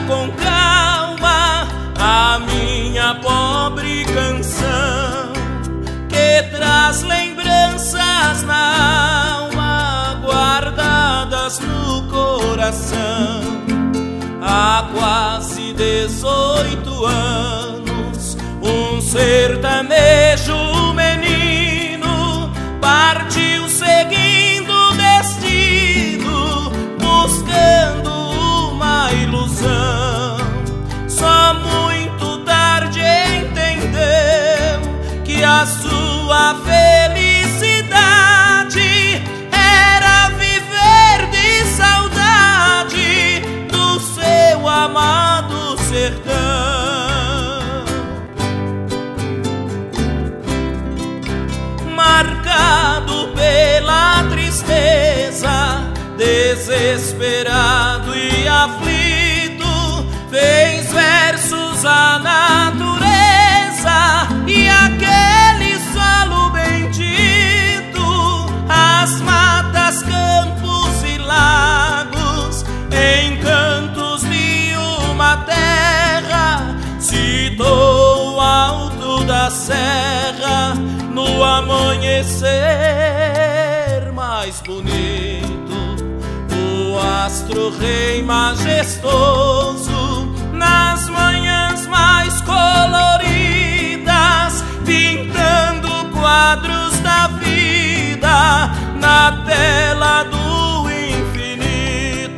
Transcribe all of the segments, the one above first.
com calma a minha pobre canção, que traz lembranças na alma guardadas no coração. Há quase 18 anos, um sertanejo menino partiu seguindo o destino, buscando uma ilusão. Só muito tarde entendeu que a sua felicidade era viver de saudade do seu amado sertão. Marcado pela tristeza, desesperado e aflito, fez versos à natureza e aquele solo bendito, as matas, campos e lagos, encantos de uma terra. Citou o alto da serra no amanhecer mais bonito, o astro-rei majestoso, nas manhãs mais coloridas, pintando quadros da vida na tela do infinito.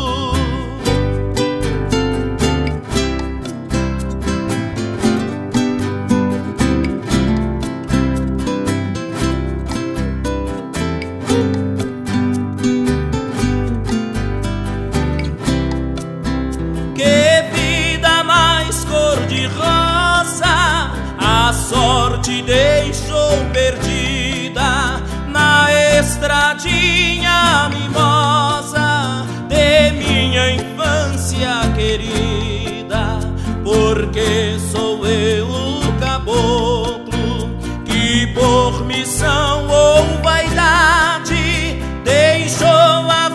Que vida mais cor-de-rosa a sorte deixou perdida na estradinha mimosa de minha infância querida. Porque sou eu o caboclo que por missão ou vaidade deixou a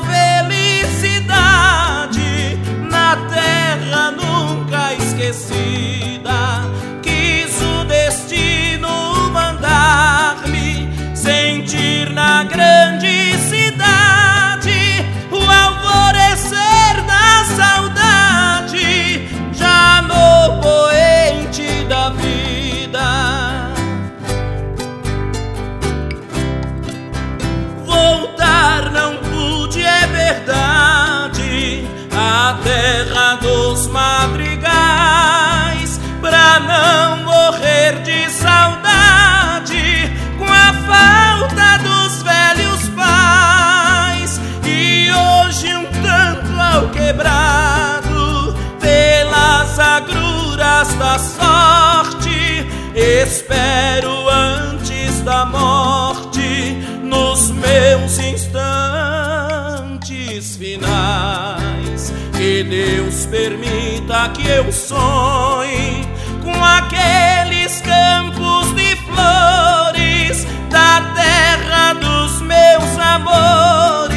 felicidade na terra nunca esquecida. Quis o destino mandar-me sentir na grande cidade o alvorecer da saudade, já no poente da vida. Voltar não pude, é verdade, a terra dos madrigais, pra não morrer de saudade com a falta dos velhos pais. E hoje um tanto ao quebrado pelas agruras da sorte, espero antes da morte, nos meus instantes finais, que Deus permita que eu sonhe com aqueles campos de flores da terra dos meus amores.